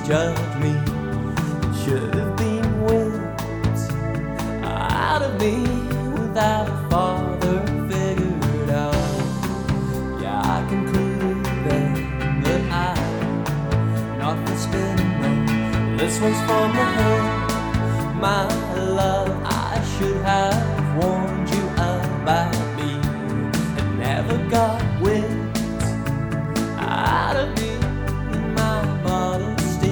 judge me. It should have been whipped out of me without a father figured out. Yeah, I concluded then that I'm not for spinning round. This one's from the head, my love. I should have